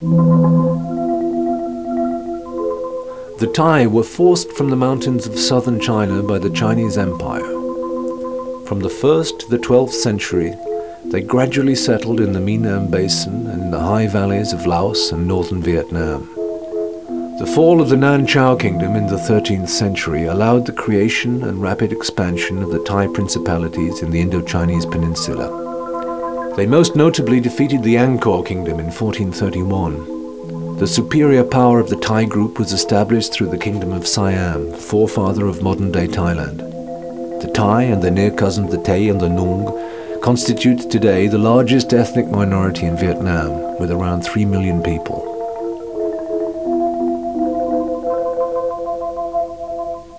The Thai were forced from the mountains of southern China by the Chinese Empire. From the 1st to the 12th century, they gradually settled in the Minam Basin and in the high valleys of Laos and northern Vietnam. The fall of the Nan Chao Kingdom in the 13th century allowed the creation and rapid expansion of the Thai principalities in the Indo-Chinese peninsula. They most notably defeated the Angkor Kingdom in 1431. The superior power of the Thai group was established through the Kingdom of Siam, forefather of modern-day Thailand. The Thai and their near cousins the Tay and the Nung constitute today the largest ethnic minority in Vietnam, with around 3 million people.